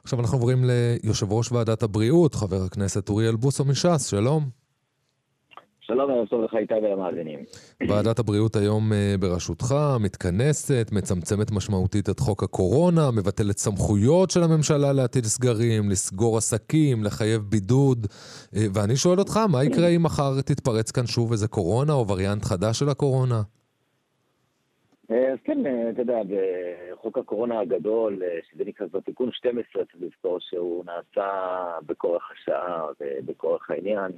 עכשיו אנחנו עוברים ליושב ראש ועדת הבריאות, חבר הכנסת אוריאל בוסו מש"ס, שלום. שלום, ערב טוב לך איתי ולמאזינים. ועדת הבריאות היום בראשותך מתכנסת, מצמצמת משמעותית את חוק הקורונה, מבטלת סמכויות של הממשלה להטיל סגרים, לסגור עסקים, לחייב בידוד. ואני שואל אותך, מה יקרה אם מחר תתפרץ כאן שוב איזה קורונה או וריאנט חדש של הקורונה? אז כן, אתה יודע, בחוק הקורונה הגדול, שזה נקרא תיקון 12, צריך לזכור שהוא נעשה בכורח השעה ובכורח העניין.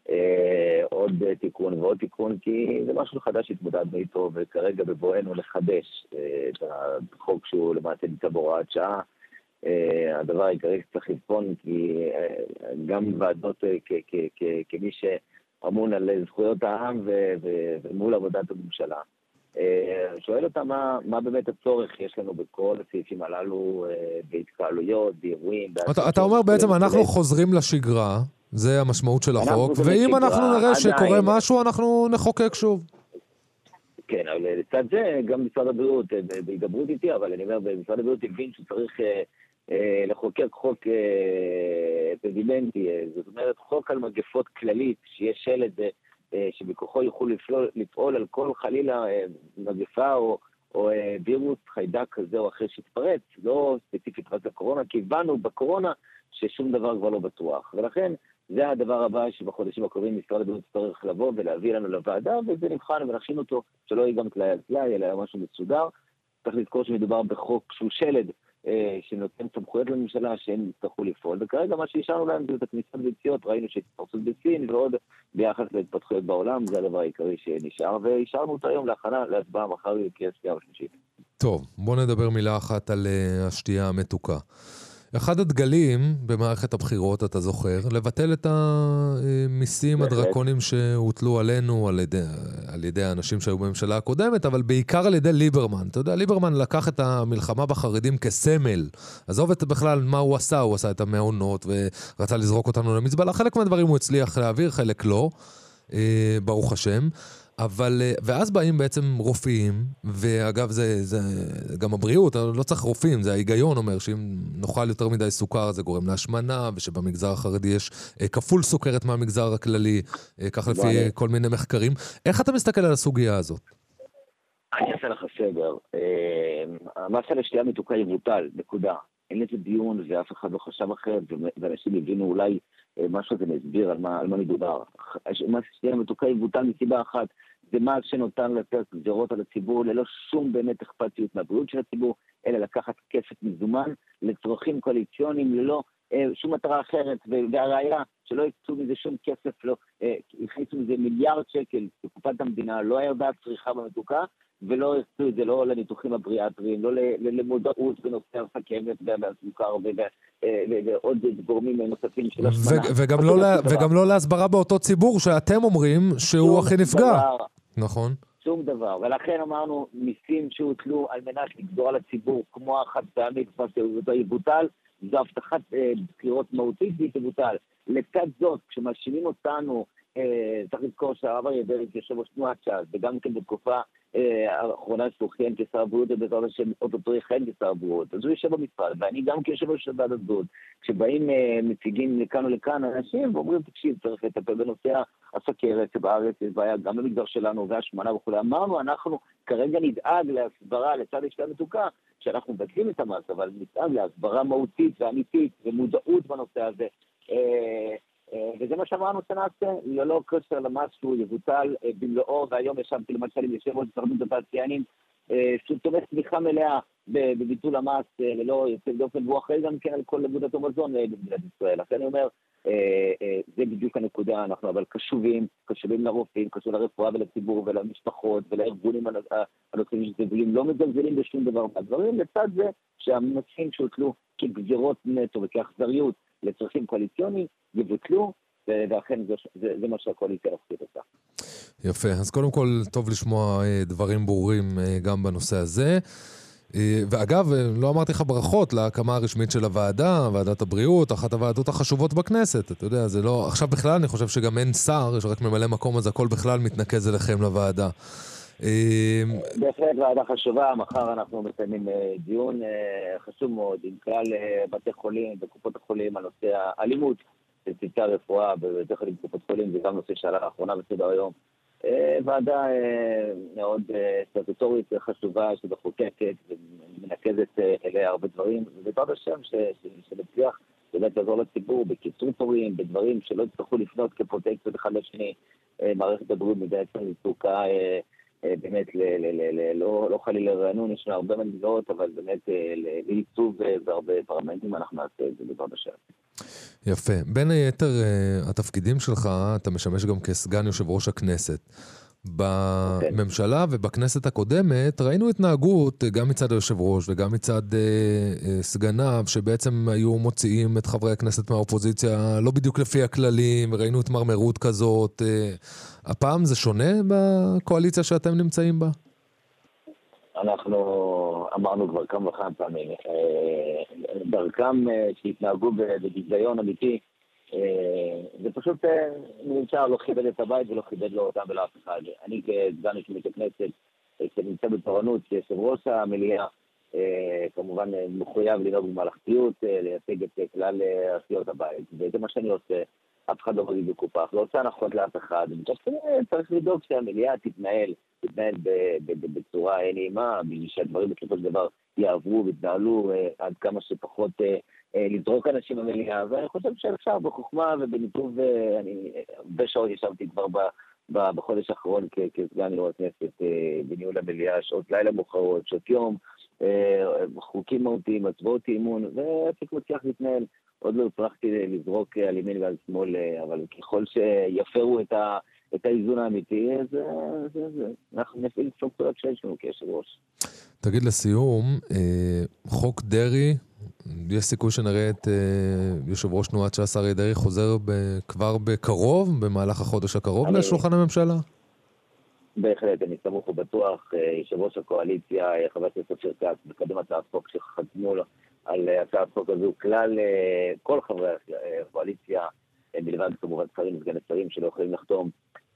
עוד תיקון ועוד תיקון, כי זה משהו חדש התמודדנו איתו, וכרגע בבואנו לחדש את החוק שהוא למעשה נמצא בהוראת שעה. הדבר העיקרי שצריך לבחון, כי גם ועדות כמי שאמון על זכויות העם ומול עבודת הממשלה, שואל אותה מה באמת הצורך יש לנו בכל הסעיפים הללו, בהתקהלויות, באירועים. אתה אומר בעצם אנחנו חוזרים לשגרה, זה המשמעות של החוק, ואם אנחנו נראה שקורה משהו, אנחנו נחוקק שוב. כן, אבל לצד זה, גם משרד הבריאות, בהידברות איתי, אבל אני אומר, משרד הבריאות הבין שצריך לחוקק חוק פרדימנטי, זאת אומרת, חוק על מגפות כללית, שיש שלד שבכוחו יוכלו לפעול על כל חלילה מגפה או וירוס חיידק כזה או אחר שהתפרץ, לא ספציפית רק לקורונה, כי הבנו בקורונה ששום דבר כבר לא בטוח. ולכן זה הדבר הבא שבחודשים הקרובים משרד הבריאות צריך לבוא ולהביא לנו לוועדה, וזה נבחן ונכין אותו, שלא יהיה גם תלאי על תלאי, אלא משהו מסודר. צריך לזכור שמדובר בחוק שהוא שלד, שנותן סמכויות לממשלה שהם יצטרכו לפעול, וכרגע מה שהשארנו להם זה את הכניסת ביציות, ראינו שהתפרצות בסין ועוד ביחס להתפתחויות בעולם, זה הדבר העיקרי שנשאר, והשארנו אותו היום להכנה להצבעה מחר לקריאה שנייה ושלישית. טוב, בוא נדבר מילה אחת על השתייה המתוקה. אחד הדגלים במערכת הבחירות, אתה זוכר, לבטל את המיסים הדרקונים שהוטלו עלינו על ידי האנשים שהיו בממשלה הקודמת, אבל בעיקר על ידי ליברמן. אתה יודע, ליברמן לקח את המלחמה בחרדים כסמל. עזוב את בכלל מה הוא עשה את המעונות ורצה לזרוק אותנו למזבלה. חלק מהדברים הוא הצליח להעביר, חלק לא, ברוך השם. אבל, ואז באים בעצם רופאים, ואגב זה גם הבריאות, לא צריך רופאים, זה ההיגיון אומר שאם נאכל יותר מדי סוכר זה גורם להשמנה, ושבמגזר החרדי יש כפול סוכרת מהמגזר הכללי, כך לפי כל מיני מחקרים. איך אתה מסתכל על הסוגיה הזאת? אני אעשה לך סדר. המס על השתייה מתוקה יבוטל, נקודה. אין לזה דיון ואף אחד לא חשב אחרת, ואנשים הבינו אולי משהו זה מסביר על מה מדובר. מס השתייה מתוקה יבוטל מסיבה אחת, זה מס שנותן לתת גזרות על הציבור ללא שום באמת אכפתיות מהבריאות של הציבור, אלא לקחת כסף מזומן לצרכים קואליציוניים ללא שום מטרה אחרת, והראיה שלא יקצו מזה שום כסף, לא הכניסו מזה מיליארד שקל לקופת המדינה, לא ירדה צריכה במתוקה, ולא יקצו את זה לא לניתוחים הבריאטריים, לא למודעות בנושא הסוכרת והסוכר ועוד גורמים נוספים של השמנה. וגם לא להסברה באותו ציבור שאתם אומרים שהוא הכי נפגע. נכון. שום דבר, ולכן אמרנו מיסים שהוטלו על מנת לגזור על הציבור כמו החד פעמית, אותו יבוטל, זו הבטחת בחירות מהותית והיא תבוטל. לצד זאת, כשמאשימים אותנו, צריך לזכור שהרב אריה דרעי כיושב ראש תנועת ש"ס, וגם כן בתקופה האחרונה שהוא כיהן כשר הבריאות, ובעזרת השם אותו יכהן כשר הבריאות, אז הוא יושב במשרד, ואני גם כיושב ראש ועדת הבריאות, כשבאים מציגים לכאן ולכאן אנשים, ואומרים, תקשיב, צריך לטפל בנושא הסוכרת, שבארץ יש בעיה גם במגזר שלנו, והשמנה וכו'. אמרנו, אנחנו כרגע נדאג להסברה לצד השתייה המתוקה, שאנחנו מבטלים את המס, אבל נדאג להסברה מהותית ואמיתית, ומודעות בנושא הזה. וזה מה שאמרנו שנעשה, ללא קשר למס שהוא יבוטל במלואו, והיום ישבתי למשל עם יושב ראש התאחדות התעשיינים, שהוא תומך תמיכה מלאה בביטול המס, ללא יוצא דופן, והוא אחראי גם כן על כל עבודת המזון במדינת ישראל. לכן אני אומר, זה בדיוק הנקודה, אנחנו אבל קשובים לרופאים, קשובים לרפואה ולציבור ולמשפחות ולארגונים הנושאים שזבולים, לא מזלזלים בשום דבר מהדברים, לצד זה שהמסים שהוטלו כגזירות נטו וכאכזריות לצרכים קואליציוניים יבוטלו, ואכן זה מה שהקואליציה הולכת אותה. יפה, אז קודם כל טוב לשמוע דברים ברורים גם בנושא הזה. ואגב, לא אמרתי לך ברכות להקמה הרשמית של הוועדה, ועדת הבריאות, אחת הוועדות החשובות בכנסת. אתה יודע, זה לא, עכשיו בכלל אני חושב שגם אין שר, יש רק ממלא מקום, אז הכל בכלל מתנקז אליכם לוועדה. בהחלט ועדה חשובה, מחר אנחנו מסיימים דיון חשוב מאוד עם כלל בתי חולים וקופות החולים על נושא האלימות של צוותי הרפואה בבתי חולים וקופות חולים, זה גם נושא שעלה לאחרונה בסדר היום. ועדה מאוד סטטוטורית חשובה שמחוקקת ומנקזת אליה הרבה דברים, ובעזרת השם שנצליח באמת לעזור לציבור בקיצור תורים, בדברים שלא יצטרכו לפנות כפרוטקציות אחד לשני. מערכת הבריאות מדינת ישראל זקוקה באמת לא חלילה לרענון, יש לנו הרבה מנגנונים, אבל באמת לעיצוב והרבה פרמנטים אנחנו נעשה את זה בעזרת השם. יפה. בין היתר התפקידים שלך, אתה משמש גם כסגן יושב ראש הכנסת. בממשלה ובכנסת הקודמת ראינו התנהגות גם מצד היושב ראש וגם מצד סגניו, שבעצם היו מוציאים את חברי הכנסת מהאופוזיציה לא בדיוק לפי הכללים, ראינו התמרמרות כזאת. הפעם זה שונה בקואליציה שאתם נמצאים בה? אנחנו אמרנו כבר כמה וכמה פעמים, דרכם שהתנהגו בביזיון אמיתי, זה פשוט נמצא, לא כיבד את הבית ולא כיבד לו אותם ולא אף אחד. אני כסגן יושב-ראש הכנסת, שנמצא בתורנות כיושב ראש המליאה, כמובן מחויב לנהוג בממלכתיות, לייצג את כלל סיעות הבית, וזה מה שאני עושה. אף אחד לא מרגיש מקופח, לא עושה הנחות לאף אחד, צריך לדאוג שהמליאה תתנהל בצורה נעימה, בשביל שהדברים בסופו של דבר יעברו ויתנהלו עד כמה שפחות לזרוק אנשים במליאה, ואני חושב שאפשר בחוכמה ובניתוב, אני הרבה שעות ישבתי כבר בחודש האחרון כסגן יו"ר הכנסת בניהול המליאה, שעות לילה מאוחרות, שעות יום, חוקים מהותיים, הצבעות אימון, ועסק מצליח להתנהל. עוד לא הצלחתי לזרוק על ימין ועל שמאל, אבל ככל שיפרו את האיזון האמיתי, אז אנחנו נפעיל סמכויות שיש לנו כיושב ראש. תגיד לסיום, חוק דרעי, יש סיכוי שנראה את יושב ראש תנועת ש"ס אריה דרעי חוזר כבר בקרוב, במהלך החודש הקרוב לשולחן הממשלה? בהחלט, אני סמוך ובטוח, יושב ראש הקואליציה, חבר הכנסת אופיר כץ, מקדם הצעת חוק שחתמו לו על הצעת חוק הזו, כל חברי הקואליציה, מלבד כמובן שרים וסגני שרים שלא יכולים לחתום,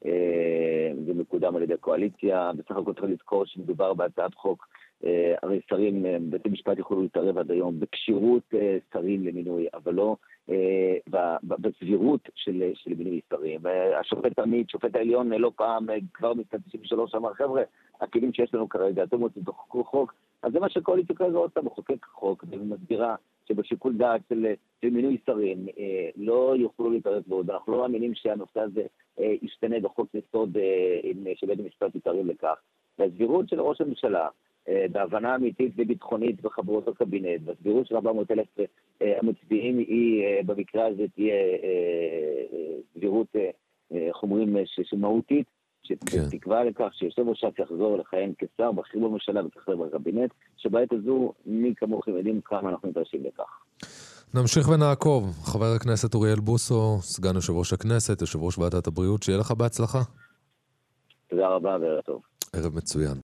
זה מקודם על ידי הקואליציה. בסך הכל צריך לזכור שמדובר בהצעת חוק, הרי שרים, בית המשפט יכולו להתערב עד היום בקשירות שרים למינוי, אבל לא בסבירות של מינוי שרים. השופט עמית, שופט העליון, לא פעם, כבר משנת 93 אמר, חבר'ה, הכלים שיש לנו כרגע, אתם רוצים תחוקקו חוק, אז זה מה שהקואליציה כרגע רוצה, מחוקק חוק, ומסבירה שבשיקול דעת של מינוי שרים לא יוכלו להתערב בעוד. אנחנו לא מאמינים שהנושא הזה ישתנה בחוק יסוד שבית המשפט יתערב לכך. והסבירות של ראש הממשלה, בהבנה אמיתית וביטחונית בחברות הקבינט, והסבירות של 400,000 המצביעים היא במקרה הזה תהיה סבירות חומרים שמהותית, שתקווה לכך שיושב ראש ש"ס יחזור לכהן כשר בכיר בממשלה וכחבר בקבינט, שבעת הזו מי כמוכם יודעים כמה אנחנו נדרשים לכך. נמשיך ונעקוב. חבר הכנסת אוריאל בוסו, סגן יושב ראש הכנסת, יושב ראש ועדת הבריאות, שיהיה לך בהצלחה. תודה רבה וערב טוב. ערב מצוין.